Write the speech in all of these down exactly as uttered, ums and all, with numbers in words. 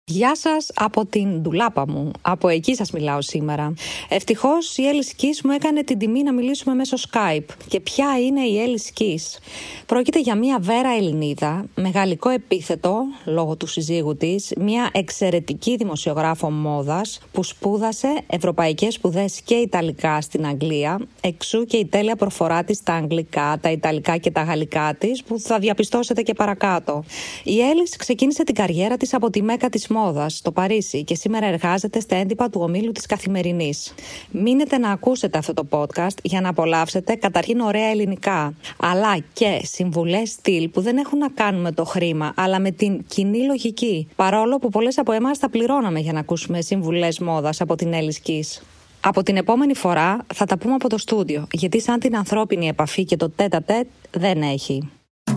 Γεια σας από την ντουλάπα μου. Από εκεί σας μιλάω σήμερα. Ευτυχώς η Έλλης Kiss μου έκανε την τιμή να μιλήσουμε μέσω Skype. Και ποια είναι η Έλλης Kiss? Πρόκειται για μια βέρα Ελληνίδα, με γαλλικό επίθετο λόγω του συζύγου της, μια εξαιρετική δημοσιογράφο μόδας που σπούδασε ευρωπαϊκές σπουδές και ιταλικά στην Αγγλία, εξού και η τέλεια προφορά της στα αγγλικά, τα ιταλικά και τα γαλλικά της, που θα διαπιστώσετε και παρακάτω. Η Έλλης ξεκίνησε την καριέρα της από τη Μέκα της μόδας στο Παρίσι και σήμερα εργάζεται στα έντυπα του ομίλου της Καθημερινής. Μείνετε να ακούσετε αυτό το podcast για να απολαύσετε καταρχήν ωραία ελληνικά, αλλά και συμβουλές στυλ που δεν έχουν να κάνουν με το χρήμα, αλλά με την κοινή λογική. Παρόλο που πολλές από εμάς τα πληρώναμε για να ακούσουμε συμβουλές μόδας από την Έλλης Kiss. Από την επόμενη φορά θα τα πούμε από το στούντιο, γιατί σαν την ανθρώπινη επαφή και το τέτα-τέτ δεν έχει.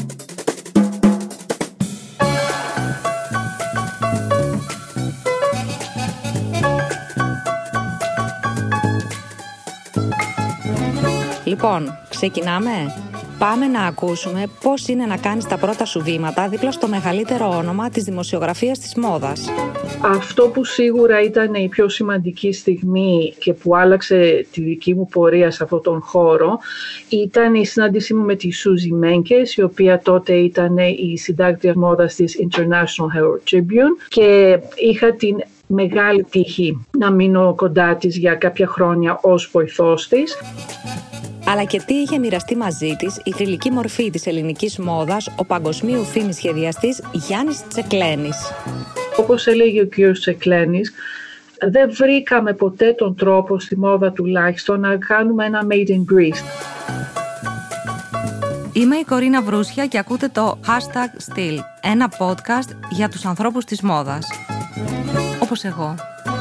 Λοιπόν, ξεκινάμε. Πάμε να ακούσουμε πώς είναι να κάνεις τα πρώτα σου βήματα δίπλα στο μεγαλύτερο όνομα της δημοσιογραφίας της μόδας. Αυτό που σίγουρα ήταν η πιο σημαντική στιγμή και που άλλαξε τη δική μου πορεία σε αυτόν τον χώρο ήταν η συνάντησή μου με τη Σούζι Μένκες, η οποία τότε ήταν η συντάκτρια μόδας της International Herald Tribune, και είχα την μεγάλη τύχη να μείνω κοντά της για κάποια χρόνια ως βοηθός της. Αλλά και τι είχε μοιραστεί μαζί της η θρυλική μορφή της ελληνικής μόδας, ο παγκοσμίου φήμης σχεδιαστής Γιάννης Τσεκλένης. Όπως έλεγε ο κ. Τσεκλένης, δεν βρήκαμε ποτέ τον τρόπο, στη μόδα τουλάχιστον, να κάνουμε ένα Made in Greece. Είμαι η Κορίνα Βρούσια και ακούτε το Hashtag Still, ένα podcast για τους ανθρώπους της μόδας. Όπως εγώ.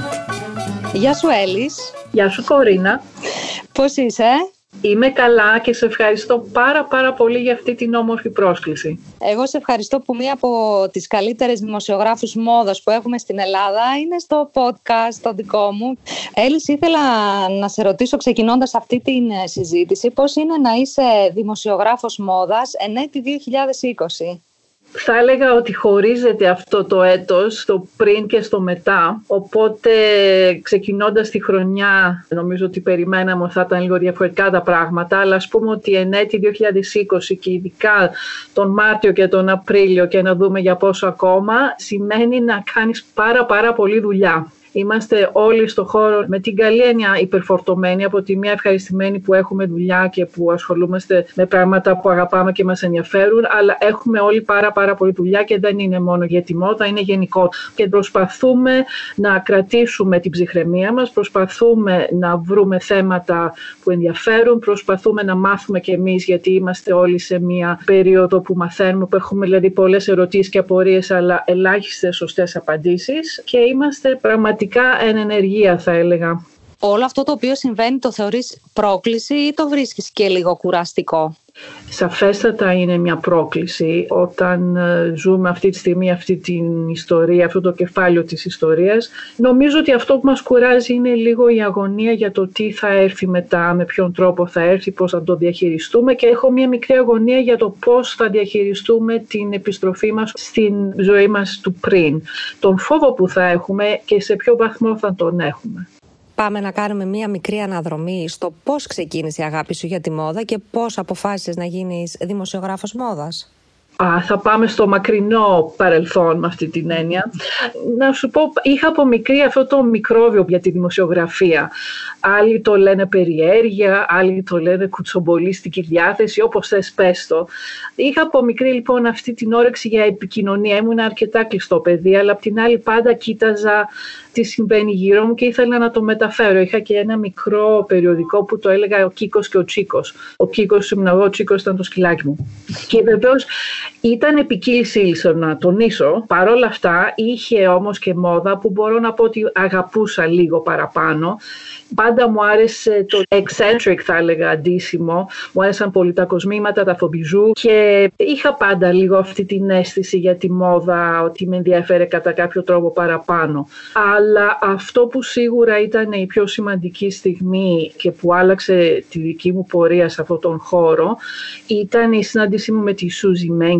Γεια σου Έλλης. Γεια σου Κορίνα. Πώς είσαι? Είμαι καλά και σε ευχαριστώ πάρα πάρα πολύ για αυτή την όμορφη πρόσκληση. Εγώ σε ευχαριστώ που μία από τις καλύτερες δημοσιογράφους μόδας που έχουμε στην Ελλάδα είναι στο podcast το δικό μου. Έλλης, ήθελα να σε ρωτήσω, ξεκινώντας αυτή την συζήτηση, πώς είναι να είσαι δημοσιογράφος μόδας εν έτη δύο χιλιάδες είκοσι. Θα έλεγα ότι χωρίζεται αυτό το έτος, το πριν και στο μετά, οπότε ξεκινώντας τη χρονιά νομίζω ότι περιμέναμε ότι θα ήταν λίγο διαφορετικά τα πράγματα, αλλά ας πούμε ότι εν έτη δύο χιλιάδες είκοσι και ειδικά τον Μάρτιο και τον Απρίλιο, και να δούμε για πόσο ακόμα, σημαίνει να κάνεις πάρα πάρα πολύ δουλειά. Είμαστε όλοι στο χώρο με την καλή έννοια υπερφορτωμένοι, από τη μία ευχαριστημένοι που έχουμε δουλειά και που ασχολούμαστε με πράγματα που αγαπάμε και μας ενδιαφέρουν, αλλά έχουμε όλοι πάρα πάρα πολύ δουλειά και δεν είναι μόνο για τη μόδα, είναι γενικό. Και προσπαθούμε να κρατήσουμε την ψυχραιμία μας, προσπαθούμε να βρούμε θέματα που ενδιαφέρουν, προσπαθούμε να μάθουμε κι εμείς, γιατί είμαστε όλοι σε μια περίοδο που μαθαίνουμε, που έχουμε δηλαδή πολλές ερωτήσεις και απορίες, αλλά ελάχιστες σωστές απαντήσεις, και είμαστε πραγματικά εν ενεργεία, θα έλεγα. Όλο αυτό το οποίο συμβαίνει το θεωρείς πρόκληση ή το βρίσκεις και λίγο κουραστικό? Σαφέστατα είναι μια πρόκληση όταν ζούμε αυτή τη στιγμή αυτή την ιστορία, αυτό το κεφάλαιο της ιστορίας. Νομίζω ότι αυτό που μας κουράζει είναι λίγο η αγωνία για το τι θα έρθει μετά, με ποιον τρόπο θα έρθει, πώς θα το διαχειριστούμε, και έχω μια μικρή αγωνία για το πώς θα διαχειριστούμε την επιστροφή μας στην ζωή μας του πριν. Τον φόβο που θα έχουμε και σε ποιο βαθμό θα τον έχουμε. Πάμε να κάνουμε μία μικρή αναδρομή στο πώς ξεκίνησε η αγάπη σου για τη μόδα και πώς αποφάσισες να γίνεις δημοσιογράφος μόδας. Α, θα πάμε στο μακρινό παρελθόν με αυτή την έννοια. Να σου πω, είχα από μικρή αυτό το μικρόβιο για τη δημοσιογραφία. Άλλοι το λένε περιέργεια, άλλοι το λένε κουτσομπολίστικη διάθεση, όπως θες πες το. Είχα από μικρή λοιπόν αυτή την όρεξη για επικοινωνία. Ήμουν αρκετά κλειστό παιδί, αλλά απ' την άλλη πάντα κοίταζα τι συμβαίνει γύρω μου και ήθελα να το μεταφέρω. Είχα και ένα μικρό περιοδικό που το έλεγα «Ο Κίκος και ο Τσίκος». Ο Κίκος ήμουν εγώ, ο Τσίκος ήταν το σκυλάκι μου. Και βεβαίως ήταν επικύλης ύλης, να τονίσω. Παρ' όλα αυτά είχε όμως και μόδα που μπορώ να πω ότι αγαπούσα λίγο παραπάνω. Πάντα μου άρεσε το eccentric, θα έλεγα, αντίσημο. Μου άρεσαν πολύ τα κοσμήματα, τα φομπιζού, και είχα πάντα λίγο αυτή την αίσθηση για τη μόδα, ότι με ενδιαφέρε κατά κάποιο τρόπο παραπάνω. Αλλά αυτό που σίγουρα ήταν η πιο σημαντική στιγμή και που άλλαξε τη δική μου πορεία σε αυτόν τον χώρο ήταν η συνάντησή μου με τη Σούζι Μένκες,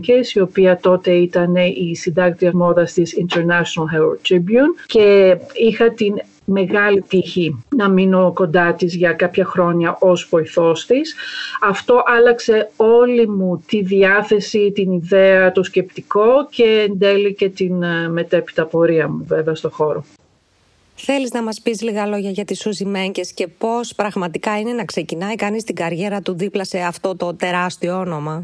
Μενκες, η οποία τότε ήταν η συντάκτρια μόδας της International Herald Tribune, και είχα την μεγάλη τύχη να μείνω κοντά της για κάποια χρόνια ως βοηθός της. Αυτό άλλαξε όλη μου τη διάθεση, την ιδέα, το σκεπτικό και εν τέλει και την μετέπειτα πορεία μου βέβαια στο χώρο. Θέλεις να μας πεις λίγα λόγια για τη Σούζι Μενκες και πώς πραγματικά είναι να ξεκινάει κανείς την καριέρα του δίπλα σε αυτό το τεράστιο όνομα?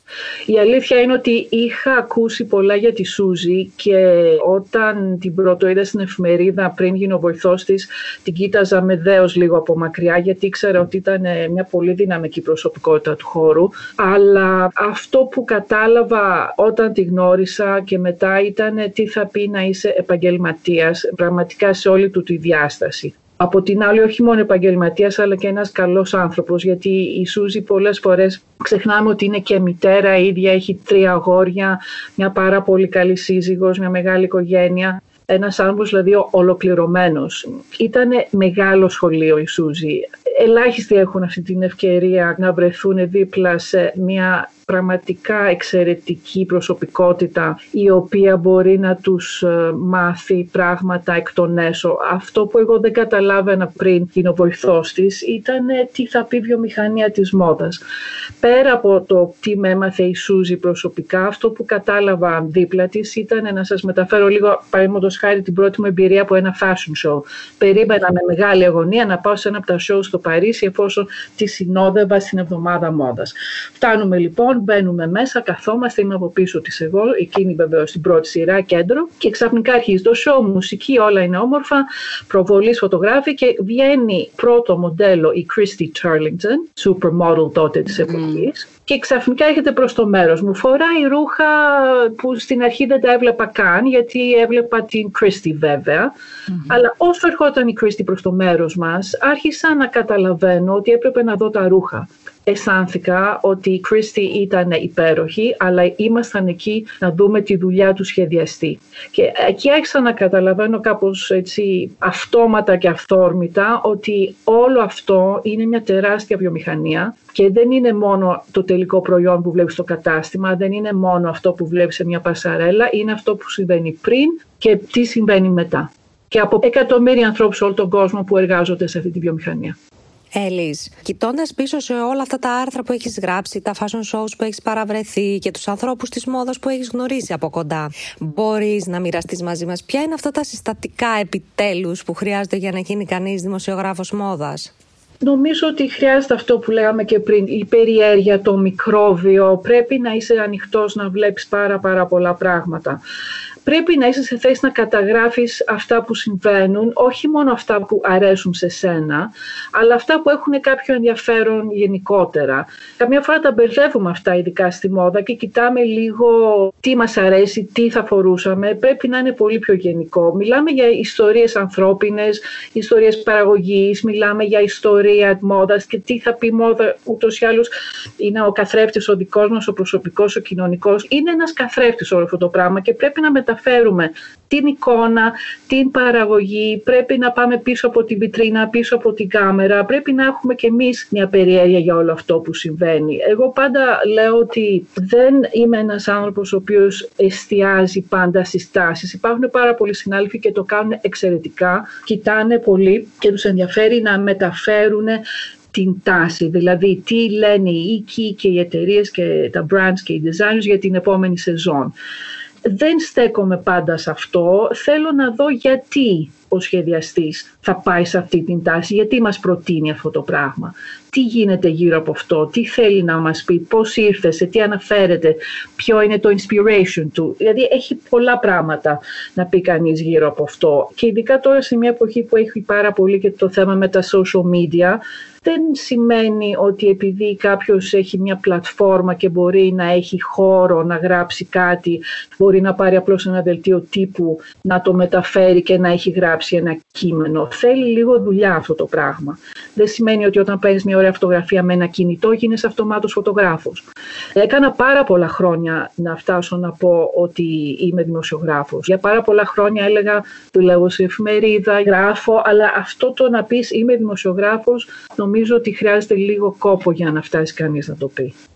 Η αλήθεια είναι ότι είχα ακούσει πολλά για τη Σούζι και όταν την πρωτοείδα στην εφημερίδα πριν γίνω βοηθός της, την κοίταζα με δέος λίγο από μακριά, γιατί ήξερα ότι ήταν μια πολύ δυναμική προσωπικότητα του χώρου. Αλλά αυτό που κατάλαβα όταν τη γνώρισα και μετά ήταν τι θα πει να είσαι επαγγελματίας, πραγματικά σε όλη του τη διάσταση. Από την άλλη, όχι μόνο επαγγελματίας, αλλά και ένας καλός άνθρωπος, γιατί η Σούζι πολλές φορές ξεχνάμε ότι είναι και μητέρα ίδια, έχει τρία αγόρια, μια πάρα πολύ καλή σύζυγος, μια μεγάλη οικογένεια. Ένας άνθρωπος δηλαδή ολοκληρωμένος. Ήτανε μεγάλο σχολείο η Σούζι. Ελάχιστοι έχουν αυτή την ευκαιρία να βρεθούν δίπλα σε μια πραγματικά εξαιρετική προσωπικότητα, η οποία μπορεί να τους μάθει πράγματα εκ των έσω. Αυτό που εγώ δεν καταλάβαινα πριν γίνω βοηθός της ήταν τι θα πει βιομηχανία της μόδας. Πέρα από το τι με έμαθε η Σούζι προσωπικά, αυτό που κατάλαβα δίπλα της ήταν να σας μεταφέρω λίγο, παραδείγματος χάρη, την πρώτη μου εμπειρία από ένα fashion show. Περίμενα με μεγάλη αγωνία να πάω σε ένα από τα show στο Παρίσι, εφόσον τη συνόδευα στην εβδομάδα μόδας. Φτάνουμε λοιπόν, μπαίνουμε μέσα, καθόμαστε, είμαι από πίσω της εγώ, εκείνη βεβαίως στην πρώτη σειρά, κέντρο, και ξαφνικά αρχίζει το show, μουσική, όλα είναι όμορφα, προβολής, φωτογράφη, και βγαίνει πρώτο μοντέλο η Christy Turlington, supermodel τότε της εποχής, mm. και ξαφνικά έρχεται προς το μέρος μου. Φοράει ρούχα που στην αρχή δεν τα έβλεπα καν, γιατί έβλεπα την Christy βέβαια, mm-hmm. αλλά όσο ερχόταν η Christy προς το μέρος μας, άρχισα να καταλαβαίνω ότι έπρεπε να δω τα ρούχα. Αισθάνθηκα ότι η Christy ήταν υπέροχη, αλλά ήμασταν εκεί να δούμε τη δουλειά του σχεδιαστή. Και εκεί άρχισα να καταλαβαίνω κάπως έτσι αυτόματα και αυθόρμητα ότι όλο αυτό είναι μια τεράστια βιομηχανία και δεν είναι μόνο το τελικό προϊόν που βλέπεις στο κατάστημα, δεν είναι μόνο αυτό που βλέπεις σε μια πασαρέλα, είναι αυτό που συμβαίνει πριν και τι συμβαίνει μετά. Και από εκατομμύρια ανθρώπους σε όλο τον κόσμο που εργάζονται σε αυτή τη βιομηχανία. Έλλης, κοιτώντας πίσω σε όλα αυτά τα άρθρα που έχεις γράψει, τα fashion shows που έχεις παραβρεθεί και τους ανθρώπους της μόδας που έχεις γνωρίσει από κοντά, μπορείς να μοιραστείς μαζί μας ποια είναι αυτά τα συστατικά επιτέλους που χρειάζεται για να γίνει κανείς δημοσιογράφος μόδας? Νομίζω ότι χρειάζεται αυτό που λέγαμε και πριν, η περιέργεια, το μικρόβιο. Πρέπει να είσαι ανοιχτός να βλέπεις πάρα πάρα πολλά πράγματα. Πρέπει να είσαι σε θέση να καταγράφεις αυτά που συμβαίνουν, όχι μόνο αυτά που αρέσουν σε σένα, αλλά αυτά που έχουν κάποιο ενδιαφέρον γενικότερα. Καμιά φορά τα μπερδεύουμε αυτά, ειδικά στη μόδα, και κοιτάμε λίγο τι μας αρέσει, τι θα φορούσαμε. Πρέπει να είναι πολύ πιο γενικό. Μιλάμε για ιστορίες ανθρώπινες, ιστορίες παραγωγής, μιλάμε για ιστορία μόδας και τι θα πει μόδα. Ούτως ή άλλως είναι ο καθρέφτης ο δικός μας, ο προσωπικός, ο κοινωνικός. Είναι ένας καθρέφτης όλο αυτό το πράγμα και πρέπει να μεταφέρουμε την εικόνα, την παραγωγή, πρέπει να πάμε πίσω από την βιτρίνα, πίσω από την κάμερα, πρέπει να έχουμε κι εμείς μια περιέργεια για όλο αυτό που συμβαίνει. Εγώ πάντα λέω ότι δεν είμαι ένας άνθρωπος ο οποίος εστιάζει πάντα στις τάσεις. Υπάρχουν πάρα πολλοί συνάδελφοι και το κάνουν εξαιρετικά, κοιτάνε πολύ και τους ενδιαφέρει να μεταφέρουν την τάση, δηλαδή τι λένε οι οίκοι και οι εταιρείες και τα brands και οι designers για την επόμενη σεζόν. Δεν στέκομαι πάντα σε αυτό, θέλω να δω γιατί ο σχεδιαστής θα πάει σε αυτή την τάση, γιατί μας προτείνει αυτό το πράγμα. Τι γίνεται γύρω από αυτό, τι θέλει να μας πει, πώς ήρθε, σε τι αναφέρεται, ποιο είναι το inspiration του. Δηλαδή έχει πολλά πράγματα να πει κανείς γύρω από αυτό. Και ειδικά τώρα σε μια εποχή που έχει πάρα πολύ και το θέμα με τα social media, δεν σημαίνει ότι επειδή κάποιος έχει μια πλατφόρμα και μπορεί να έχει χώρο να γράψει κάτι, μπορεί να πάρει απλώς ένα δελτίο τύπου, να το μεταφέρει και να έχει γράψει ένα κείμενο. Θέλει λίγο δουλειά αυτό το πράγμα. Δεν σημαίνει ότι όταν παίρνεις μια ωραία φωτογραφία με ένα κινητό γίνεσαι αυτομάτως φωτογράφος. Έκανα πάρα πολλά χρόνια να φτάσω να πω ότι είμαι δημοσιογράφος. Για πάρα πολλά χρόνια έλεγα δουλεύω σε εφημερίδα, γράφω, αλλά αυτό το να πεις είμαι δημοσιογράφος, νομίζω ότι χρειάζεται λίγο κόπο για να φτάσει κανείς να το πει.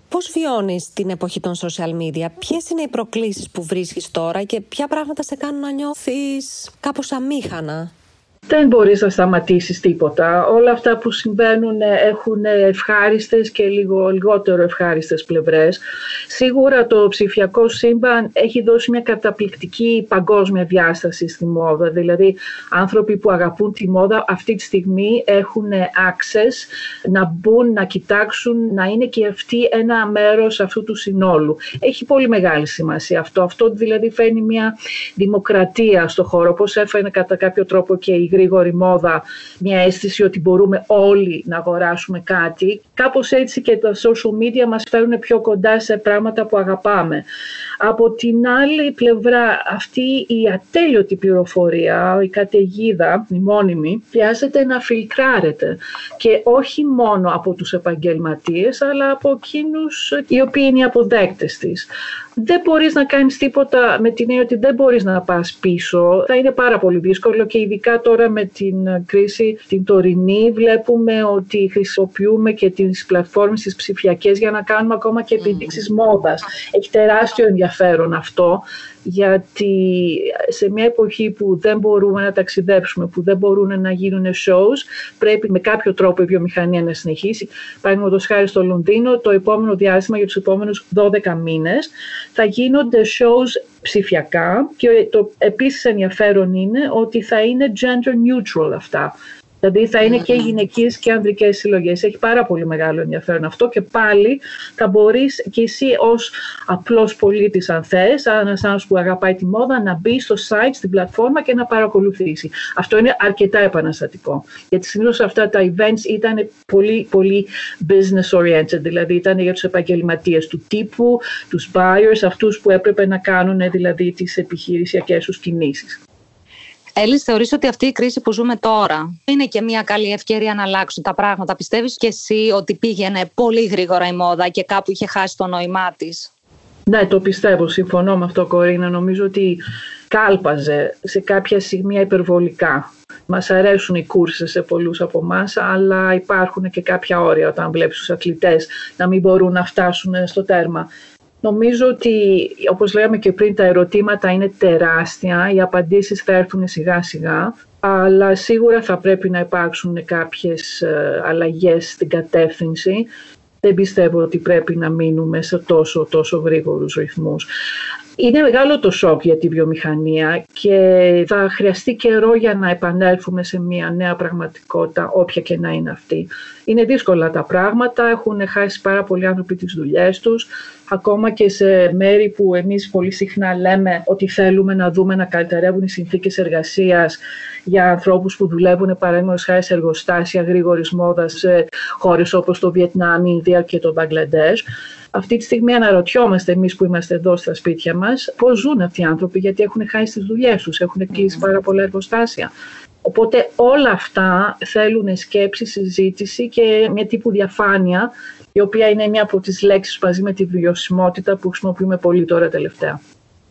Πώς βιώνεις την εποχή των social media, ποιες είναι οι προκλήσεις που βρίσκεις τώρα και ποια πράγματα σε κάνουν να νιώθεις κάπως αμήχανα? Δεν μπορείς να σταματήσεις τίποτα. Όλα αυτά που συμβαίνουν έχουν ευχάριστες και λίγο λιγότερο ευχάριστες πλευρές. Σίγουρα το ψηφιακό σύμπαν έχει δώσει μια καταπληκτική παγκόσμια διάσταση στη μόδα. Δηλαδή, άνθρωποι που αγαπούν τη μόδα αυτή τη στιγμή έχουν access να μπουν, να κοιτάξουν, να είναι και αυτοί ένα μέρος αυτού του συνόλου. Έχει πολύ μεγάλη σημασία αυτό. Αυτό δηλαδή φέρνει μια δημοκρατία στο χώρο, όπως έφερε κατά κάποιο τρόπο και η γρήγορη μόδα, μια αίσθηση ότι μπορούμε όλοι να αγοράσουμε κάτι. Κάπως έτσι και τα social media μας φέρουν πιο κοντά σε πράγματα που αγαπάμε. Από την άλλη πλευρά, αυτή η ατέλειωτη πληροφορία, η καταιγίδα, η μόνιμη, χρειάζεται να φιλτράρεται. Και όχι μόνο από τους επαγγελματίες, αλλά από εκείνους οι οποίοι είναι οι αποδέκτες της. Δεν μπορείς να κάνεις τίποτα με την έννοια ότι δεν μπορείς να πας πίσω. Θα είναι πάρα πολύ δύσκολο και ειδικά τώρα με την κρίση την τωρινή βλέπουμε ότι χρησιμοποιούμε και τις πλατφόρμες τις ψηφιακές για να κάνουμε ακόμα και επιδείξεις μόδας. Έχει τεράστιο ενδιαφέρον αυτό, γιατί σε μια εποχή που δεν μπορούμε να ταξιδέψουμε, που δεν μπορούν να γίνουν shows, πρέπει με κάποιο τρόπο η βιομηχανία να συνεχίσει. Παραδείγματος χάρη στο Λονδίνο, το επόμενο διάστημα για τους επόμενους δώδεκα μήνες θα γίνονται shows ψηφιακά και το επίσης ενδιαφέρον είναι ότι θα είναι gender neutral αυτά. Δηλαδή θα είναι και γυναικείες και ανδρικές συλλογές. Έχει πάρα πολύ μεγάλο ενδιαφέρον αυτό και πάλι θα μπορείς και εσύ ως απλός πολίτης, αν θες, ένας άνθρωπος που αγαπάει τη μόδα, να μπει στο site, στην πλατφόρμα και να παρακολουθήσει. Αυτό είναι αρκετά επαναστατικό. Γιατί συνήθως αυτά τα events ήταν πολύ, πολύ business oriented, δηλαδή ήταν για τους επαγγελματίες του τύπου, τους buyers, αυτούς που έπρεπε να κάνουν δηλαδή τις επιχειρησιακές τους κινήσεις. Έλλης, θεωρείς ότι αυτή η κρίση που ζούμε τώρα είναι και μια καλή ευκαιρία να αλλάξουν τα πράγματα? Πιστεύεις και εσύ ότι πήγαινε πολύ γρήγορα η μόδα και κάπου είχε χάσει το νόημά της? Ναι, το πιστεύω. Συμφωνώ με αυτό, Κορίνα. Νομίζω ότι κάλπαζε σε κάποια σημεία υπερβολικά. Μας αρέσουν οι κούρσες σε πολλούς από εμάς, αλλά υπάρχουν και κάποια όρια όταν βλέπεις τους αθλητές να μην μπορούν να φτάσουν στο τέρμα. Νομίζω ότι, όπως λέγαμε και πριν, τα ερωτήματα είναι τεράστια, οι απαντήσεις θα έρθουν σιγά σιγά, αλλά σίγουρα θα πρέπει να υπάρξουν κάποιες αλλαγές στην κατεύθυνση. Δεν πιστεύω ότι πρέπει να μείνουμε σε τόσο, τόσο γρήγορους ρυθμούς. Είναι μεγάλο το σοκ για τη βιομηχανία και θα χρειαστεί καιρό για να επανέλθουμε σε μια νέα πραγματικότητα, όποια και να είναι αυτή. Είναι δύσκολα τα πράγματα, έχουν χάσει πάρα πολλοί άνθρωποι τις δουλειές τους, ακόμα και σε μέρη που εμείς πολύ συχνά λέμε ότι θέλουμε να δούμε να καλυτερεύουν οι συνθήκες εργασίας για ανθρώπους που δουλεύουν παραδείγματος χάρη σε εργοστάσια γρήγορης μόδας σε χώρες όπως το Βιετνάμ, η Ινδία και το Μπαγκλαντές. Αυτή τη στιγμή αναρωτιόμαστε εμείς που είμαστε εδώ στα σπίτια μας πώς ζουν αυτοί οι άνθρωποι, γιατί έχουν χάσει τις δουλειές τους, έχουν κλείσει πάρα πολλά εργοστάσια. Οπότε όλα αυτά θέλουν σκέψη, συζήτηση και μια τύπου διαφάνεια, η οποία είναι μια από τις λέξεις μαζί με τη βιωσιμότητα που χρησιμοποιούμε πολύ τώρα τελευταία.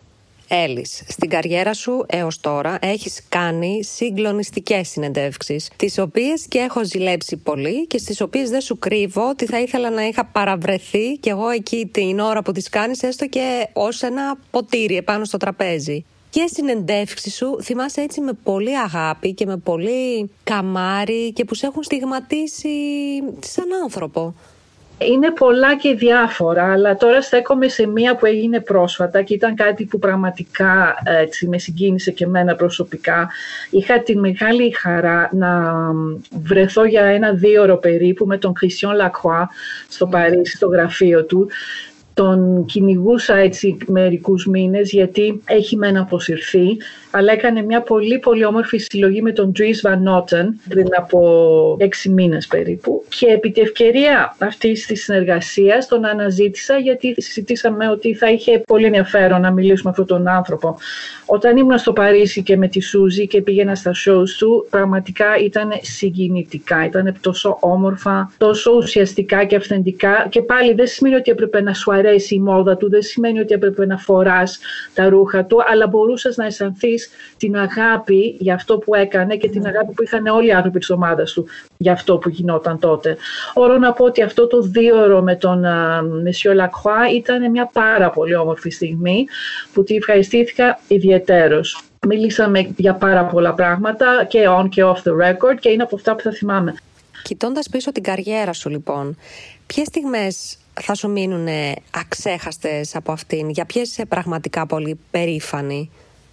Έλλης, στην καριέρα σου έως τώρα έχεις κάνει συγκλονιστικές συνεντεύξεις, τις οποίες και έχω ζηλέψει πολύ και στις οποίες δεν σου κρύβω ότι θα ήθελα να είχα παραβρεθεί κι εγώ εκεί την ώρα που τις κάνεις, έστω και ως ένα ποτήρι επάνω στο τραπέζι. Και συνεντεύξεις σου θυμάσαι έτσι με πολύ αγάπη και με πολύ καμάρι και που σε έχουν στιγματίσει σαν άνθρωπο? Είναι πολλά και διάφορα, αλλά τώρα στέκομαι σε μία που έγινε πρόσφατα και ήταν κάτι που πραγματικά έτσι, με συγκίνησε και εμένα προσωπικά. Είχα τη μεγάλη χαρά να βρεθώ για ένα δύο ώρο περίπου με τον Christian Lacroix στο Παρίσι, στο γραφείο του. Τον κυνηγούσα έτσι μερικούς μήνες γιατί έχει μεν αποσυρθεί, αλλά έκανε μια πολύ πολύ όμορφη συλλογή με τον Dries Van Noten πριν από έξι μήνες περίπου και επί τη ευκαιρία αυτής της συνεργασίας τον αναζήτησα γιατί συζητήσαμε ότι θα είχε πολύ ενδιαφέρον να μιλήσουμε με αυτόν τον άνθρωπο. Όταν ήμουν στο Παρίσι και με τη Σούζη και πήγαινα στα shows του, πραγματικά ήταν συγκινητικά, ήταν τόσο όμορφα, τόσο ουσιαστικά και αυθεντικά και πάλι δεν σημαίνει ότι έπρεπε να σου αρέσει η μόδα του, δεν σημαίνει ότι έπρεπε να φοράς τα ρούχα του, αλλά μπορούσες να αισθανθείς δεις την αγάπη για αυτό που έκανε και την αγάπη που είχαν όλοι οι άνθρωποι της ομάδας του για αυτό που γινόταν τότε. Μπορώ να πω ότι αυτό το δίωρο με τον Monsieur Lacroix ήταν μια πάρα πολύ όμορφη στιγμή που τη ευχαριστήθηκα ιδιαιτέρως. Μιλήσαμε για πάρα πολλά πράγματα και on και off the record και είναι από αυτά που θα θυμάμαι. Κοιτώντας πίσω την καριέρα σου λοιπόν, ποιες στιγμές θα σου μείνουν αξέχαστες από αυτήν, για ποιες είσαι πραγματικά πολύ περήφανη?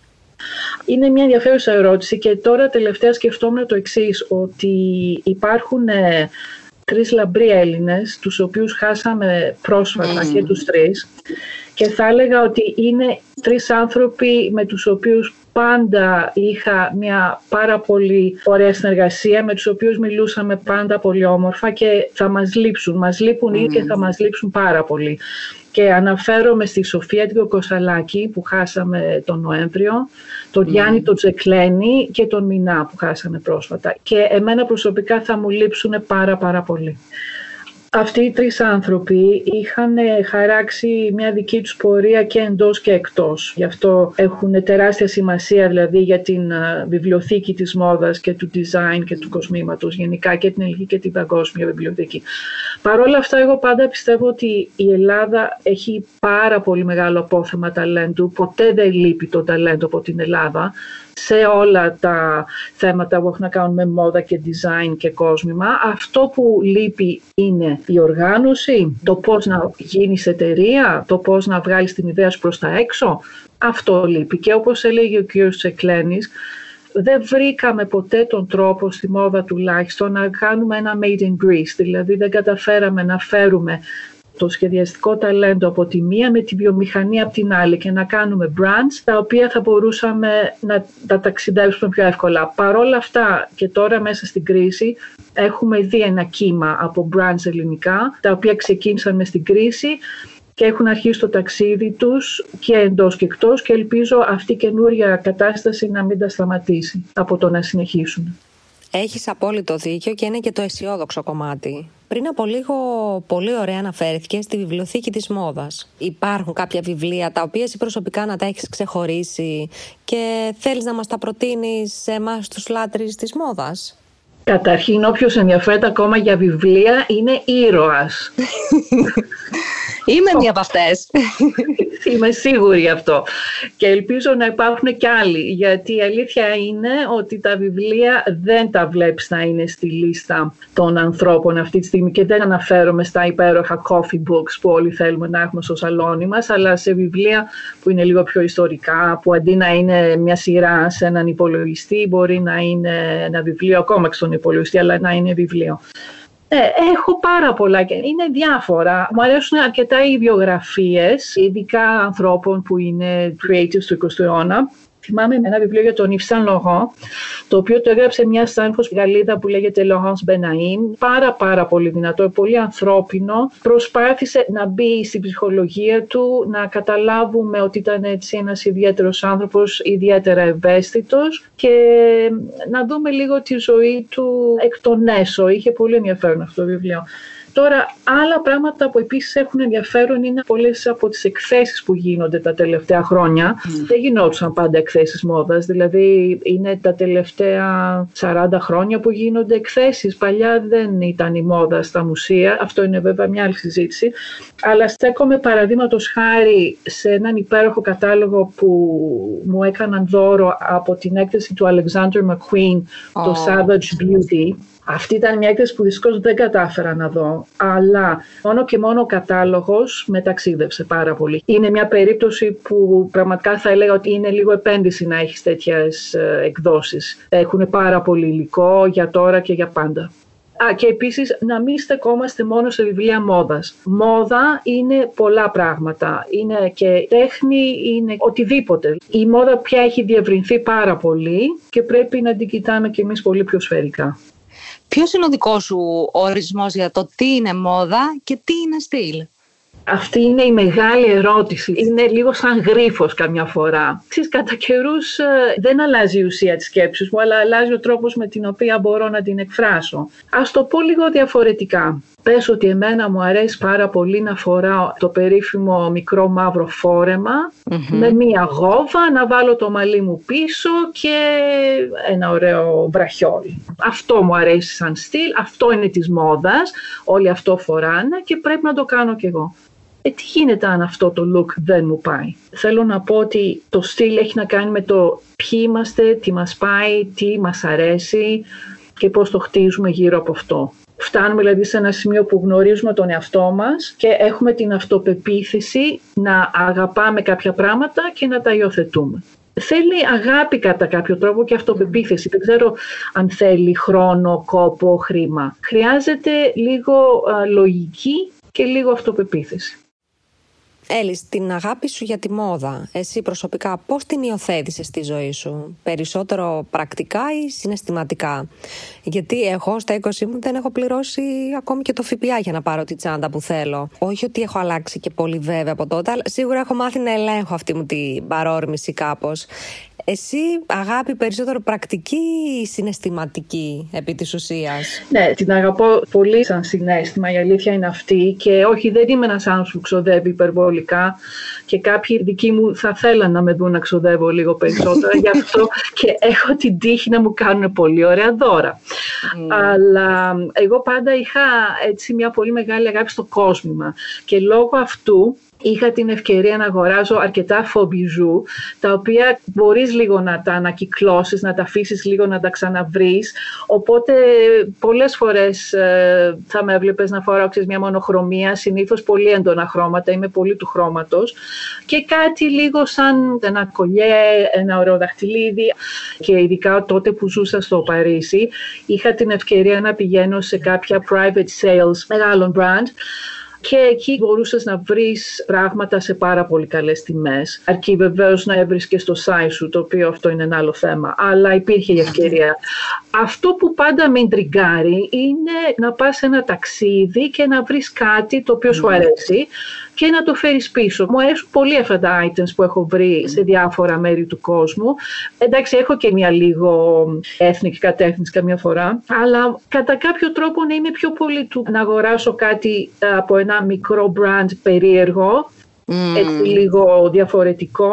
Είναι μια ενδιαφέρουσα ερώτηση και τώρα τελευταία σκεφτόμουν το εξής, ότι υπάρχουν ε, τρεις λαμπροί Έλληνες, τους οποίους χάσαμε πρόσφατα mm. και τους τρεις, και θα έλεγα ότι είναι τρεις άνθρωποι με τους οποίους πάντα είχα μια πάρα πολύ ωραία συνεργασία, με τους οποίους μιλούσαμε πάντα πολύ όμορφα και θα μας λείψουν. Μας λείπουν mm. ήδη και θα μας λείψουν πάρα πολύ. Και αναφέρομαι στη Σοφία την Κοκοσαλάκη που χάσαμε τον Νοέμβριο, τον mm. Γιάννη τον Τζεκλένη και τον Μινά που χάσαμε πρόσφατα. Και εμένα προσωπικά θα μου λείψουν πάρα πάρα πολύ. Αυτοί οι τρεις άνθρωποι είχαν χαράξει μια δική τους πορεία και εντός και εκτός. Γι' αυτό έχουν τεράστια σημασία δηλαδή για την βιβλιοθήκη της μόδας και του design και του κοσμήματος γενικά και την ελληνική και την παγκόσμια βιβλιοθήκη. Παρ' όλα αυτά εγώ πάντα πιστεύω ότι η Ελλάδα έχει πάρα πολύ μεγάλο απόθεμα ταλέντου. Ποτέ δεν λείπει το ταλέντο από την Ελλάδα σε όλα τα θέματα που έχουν να κάνουν με μόδα και design και κόσμημα. Αυτό που λείπει είναι η οργάνωση, το πώς να γίνεις εταιρεία, το πώς να βγάλεις την ιδέα σου προς τα έξω. Αυτό λείπει. Και όπως έλεγε ο κ. Τσεκλένης, δεν βρήκαμε ποτέ τον τρόπο στη μόδα τουλάχιστον να κάνουμε ένα made in Greece. Δηλαδή δεν καταφέραμε να φέρουμε το σχεδιαστικό ταλέντο από τη μία με τη βιομηχανία από την άλλη και να κάνουμε brands τα οποία θα μπορούσαμε να τα ταξιδέψουμε πιο εύκολα. Παρ' όλα αυτά και τώρα μέσα στην κρίση έχουμε δει ένα κύμα από brands ελληνικά τα οποία ξεκίνησαν μες στην κρίση και έχουν αρχίσει το ταξίδι τους και εντός και εκτός και ελπίζω αυτή η καινούρια κατάσταση να μην τα σταματήσει από το να συνεχίσουν. Έχεις απόλυτο δίκιο και είναι και το αισιόδοξο κομμάτι. Πριν από λίγο πολύ ωραία αναφέρθηκε στη βιβλιοθήκη της μόδας. Υπάρχουν κάποια βιβλία τα οποία εσύ προσωπικά να τα έχεις ξεχωρίσει και θέλεις να μας τα προτείνεις σε εμάς τους λάτρεις της μόδας? Καταρχήν, όποιος ενδιαφέρεται ακόμα για βιβλία είναι ήρωας. Είμαι μία από αυτές. Είμαι σίγουρη γι' αυτό. Και ελπίζω να υπάρχουν κι άλλοι. Γιατί η αλήθεια είναι ότι τα βιβλία δεν τα βλέπεις να είναι στη λίστα των ανθρώπων αυτή τη στιγμή. Και δεν αναφέρομαι στα υπέροχα coffee books που όλοι θέλουμε να έχουμε στο σαλόνι μας, αλλά σε βιβλία που είναι λίγο πιο ιστορικά, που αντί να είναι μια σειρά σε έναν υπολογιστή, μπορεί να είναι ένα βιβλίο ακόμα και στον υπολογιστή, αλλά να είναι βιβλίο. Ε, έχω πάρα πολλά και είναι διάφορα. Μου αρέσουν αρκετά οι βιογραφίες, ειδικά ανθρώπων που είναι creatives του εικοστού αιώνα. Θυμάμαι ένα βιβλίο για τον Yves Saint Laurent, το οποίο το έγραψε μια Στάνφος Γαλλίδα που λέγεται Laurence Benaim. Πάρα πάρα πολύ δυνατό, πολύ ανθρώπινο. Προσπάθησε να μπει στην ψυχολογία του, να καταλάβουμε ότι ήταν έτσι ένας ιδιαίτερος άνθρωπος, ιδιαίτερα ευαίσθητος και να δούμε λίγο τη ζωή του εκ των έσω. Είχε πολύ ενδιαφέρον αυτό το βιβλίο. Τώρα, άλλα πράγματα που επίσης έχουν ενδιαφέρον είναι πολλές από τις εκθέσεις που γίνονται τα τελευταία χρόνια. Mm. Δεν γινόντουσαν πάντα εκθέσεις μόδας, δηλαδή είναι τα τελευταία σαράντα χρόνια που γίνονται εκθέσεις. Παλιά δεν ήταν η μόδα στα μουσεία, αυτό είναι βέβαια μια άλλη συζήτηση. Αλλά στέκομαι παραδείγματος χάρη σε έναν υπέροχο κατάλογο που μου έκαναν δώρο από την έκθεση του Alexander McQueen, oh. το Savage Beauty. Αυτή ήταν μια έκθεση που δυστυχώς δεν κατάφερα να δω, αλλά μόνο και μόνο ο κατάλογος με ταξίδευσε πάρα πολύ. Είναι μια περίπτωση που πραγματικά θα έλεγα ότι είναι λίγο επένδυση να έχεις τέτοιες εκδόσεις. Έχουν πάρα πολύ υλικό για τώρα και για πάντα. Α, και επίσης να μην στεκόμαστε μόνο σε βιβλία μόδας. Μόδα είναι πολλά πράγματα. Είναι και τέχνη, είναι οτιδήποτε. Η μόδα πια έχει διευρυνθεί πάρα πολύ και πρέπει να την κοιτάμε κι εμείς πολύ πιο σφαιρικά. Ποιος είναι ο δικός σου ορισμός για το τι είναι μόδα και τι είναι στυλ? Αυτή είναι η μεγάλη ερώτηση. Είναι λίγο σαν γρίφος καμιά φορά. Ξέρεις, κατά καιρούς δεν αλλάζει η ουσία της σκέψης μου, αλλά αλλάζει ο τρόπος με την οποία μπορώ να την εκφράσω. Ας το πω λίγο διαφορετικά. Πες ότι εμένα μου αρέσει πάρα πολύ να φοράω το περίφημο μικρό μαύρο φόρεμα mm-hmm. με μία γόβα, να βάλω το μαλλί μου πίσω και ένα ωραίο βραχιόλι. Αυτό μου αρέσει σαν στυλ, αυτό είναι της μόδας, όλοι αυτό φοράνε και πρέπει να το κάνω κι εγώ. Ε, τι γίνεται αν αυτό το look δεν μου πάει? Θέλω να πω ότι το στυλ έχει να κάνει με το ποιοι είμαστε, τι μας πάει, τι μας αρέσει και πώς το χτίζουμε γύρω από αυτό. Φτάνουμε δηλαδή σε ένα σημείο που γνωρίζουμε τον εαυτό μας και έχουμε την αυτοπεποίθηση να αγαπάμε κάποια πράγματα και να τα υιοθετούμε. Θέλει αγάπη κατά κάποιο τρόπο και αυτοπεποίθηση. Δεν ξέρω αν θέλει χρόνο, κόπο, χρήμα. Χρειάζεται λίγο α, λογική και λίγο αυτοπεποίθηση. Έλλης, την αγάπη σου για τη μόδα, εσύ προσωπικά πώς την υιοθέτησες στη ζωή σου? Περισσότερο πρακτικά ή συναισθηματικά? Γιατί εγώ στα είκοσι μου δεν έχω πληρώσει ακόμη και το ΦΠΑ για να πάρω τη τσάντα που θέλω. Όχι ότι έχω αλλάξει και πολύ βέβαια από τότε, αλλά σίγουρα έχω μάθει να ελέγχω αυτή μου την παρόρμηση κάπως. Εσύ αγάπη περισσότερο πρακτική ή συναισθηματική επί της ουσίας? Ναι, την αγαπώ πολύ σαν συναίσθημα, η αλήθεια είναι αυτή, και όχι, δεν είμαι ένας άνθρωπος που ξοδεύει υπερβολικά και κάποιοι δικοί μου θα θέλαν να με δουν να ξοδεύω λίγο περισσότερο, γι' αυτό και έχω την τύχη να μου κάνουν πολύ ωραία δώρα. Mm. Αλλά εγώ πάντα είχα έτσι μια πολύ μεγάλη αγάπη στο κόσμημα και λόγω αυτού είχα την ευκαιρία να αγοράζω αρκετά φομπιζού, τα οποία μπορείς λίγο να τα ανακυκλώσεις, να τα αφήσεις λίγο να τα ξαναβρεις. Οπότε πολλές φορές ε, θα με έβλεπες να φοράω μια μονοχρωμία, συνήθως πολύ έντονα χρώματα, είμαι πολύ του χρώματος, και κάτι λίγο σαν ένα κολλιέ, ένα ωραίο δαχτυλίδι. Και ειδικά τότε που ζούσα στο Παρίσι, είχα την ευκαιρία να πηγαίνω σε κάποια private sales μεγάλων brand, και εκεί μπορούσες να βρεις πράγματα σε πάρα πολύ καλές τιμές. Αρκεί βεβαίως να έβρισκες το size σου, το οποίο αυτό είναι ένα άλλο θέμα. Αλλά υπήρχε η ευκαιρία. Αυτό που πάντα με ιντριγκάρει είναι να πας σε ένα ταξίδι και να βρεις κάτι το οποίο σου αρέσει και να το φέρεις πίσω. Μου αρέσουν πολύ αυτά τα items που έχω βρει σε διάφορα μέρη του κόσμου. Εντάξει, έχω και μια λίγο ethnic κατεύθυνση καμιά φορά, αλλά κατά κάποιο τρόπο να είμαι πιο πολύ του να αγοράσω κάτι από ένα μικρό brand περίεργο, mm. έτσι λίγο διαφορετικό,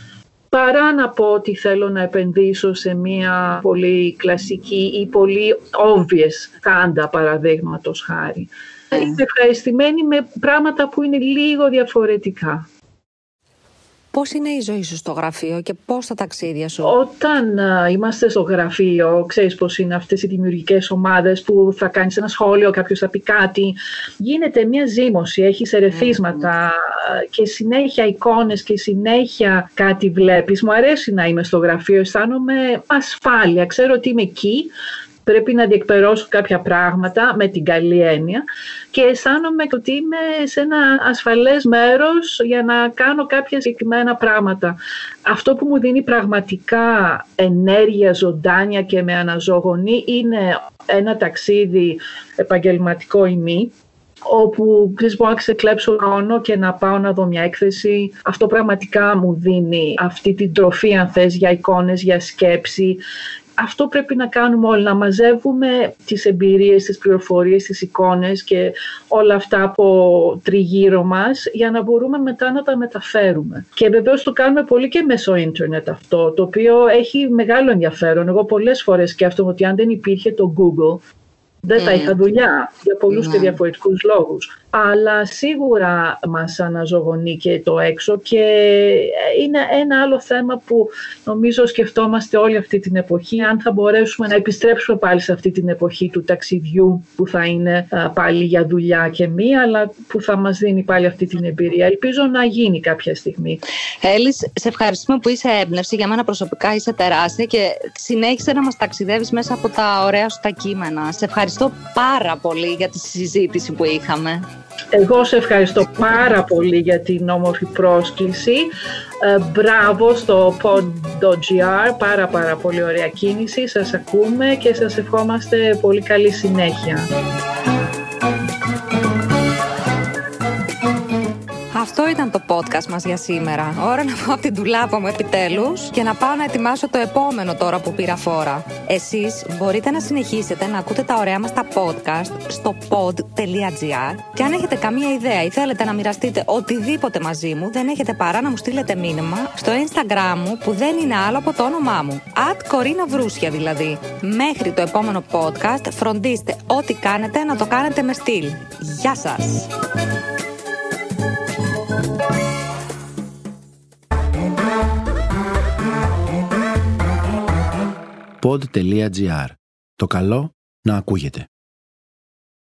παρά να πω ότι θέλω να επενδύσω σε μια πολύ κλασική ή πολύ obvious κάντα, παραδείγματος χάρη. Είμαι ευχαριστημένη με πράγματα που είναι λίγο διαφορετικά. Πώς είναι η ζωή σου στο γραφείο και πώς τα ταξίδια σου? Όταν uh, είμαστε στο γραφείο, ξέρεις πώς είναι αυτές οι δημιουργικές ομάδες που θα κάνεις ένα σχόλιο, κάποιος θα πει κάτι. Γίνεται μια ζύμωση, έχεις ερεθίσματα mm. και συνέχεια εικόνες και συνέχεια κάτι βλέπεις. Μου αρέσει να είμαι στο γραφείο, αισθάνομαι ασφάλεια, ξέρω ότι είμαι εκεί. Πρέπει να διεκπερώσω κάποια πράγματα με την καλή έννοια και αισθάνομαι ότι είμαι σε ένα ασφαλές μέρος για να κάνω κάποια συγκεκριμένα πράγματα. Αυτό που μου δίνει πραγματικά ενέργεια, ζωντάνια και με αναζωογονεί είναι ένα ταξίδι επαγγελματικό ή μη, όπου μπορώ να ξεκλέψω χρόνο και να πάω να δω μια έκθεση. Αυτό πραγματικά μου δίνει αυτή την τροφή, αν θες, για εικόνες, για σκέψη. Αυτό πρέπει να κάνουμε όλοι, να μαζεύουμε τις εμπειρίες, τις πληροφορίες, τις εικόνες και όλα αυτά από τριγύρω μας για να μπορούμε μετά να τα μεταφέρουμε. Και βεβαίως το κάνουμε πολύ και μέσω ίντερνετ αυτό, το οποίο έχει μεγάλο ενδιαφέρον. Εγώ πολλές φορές σκέφτομαι ότι αν δεν υπήρχε το Google, δεν θα είχα δουλειά για πολλούς mm. και διαφορετικούς λόγους. Αλλά σίγουρα μας αναζωογονεί και το έξω και είναι ένα άλλο θέμα που νομίζω σκεφτόμαστε όλη αυτή την εποχή. Αν θα μπορέσουμε να επιστρέψουμε πάλι σε αυτή την εποχή του ταξιδιού που θα είναι α, πάλι για δουλειά και μη, αλλά που θα μας δίνει πάλι αυτή την εμπειρία. Ελπίζω να γίνει κάποια στιγμή. Έλλης, σε ευχαριστούμε που είσαι έμπνευση. Για μένα προσωπικά είσαι τεράστια και συνέχισε να μας ταξιδεύεις μέσα από τα ωραία σου τα κείμενα. Σε ευχαριστώ πάρα πολύ για τη συζήτηση που είχαμε. Εγώ σε ευχαριστώ πάρα πολύ για την όμορφη πρόσκληση. Ε, μπράβο στο pod.gr, πάρα πάρα πολύ ωραία κίνηση. Σας ακούμε και σας ευχόμαστε πολύ καλή συνέχεια. Αυτό ήταν το podcast μας για σήμερα. Ώρα να πάω από την ντουλάπα μου επιτέλους και να πάω να ετοιμάσω το επόμενο τώρα που πήρα φόρα. Εσείς μπορείτε να συνεχίσετε να ακούτε τα ωραία μας τα podcast στο pod.gr και αν έχετε καμία ιδέα ή θέλετε να μοιραστείτε οτιδήποτε μαζί μου, δεν έχετε παρά να μου στείλετε μήνυμα στο Instagram μου που δεν είναι άλλο από το όνομά μου. at Κορίνα Βρούσια δηλαδή. Μέχρι το επόμενο podcast φροντίστε ό,τι κάνετε να το κάνετε με στυλ. Γεια σας! pod.gr. Το καλό να ακούγεται.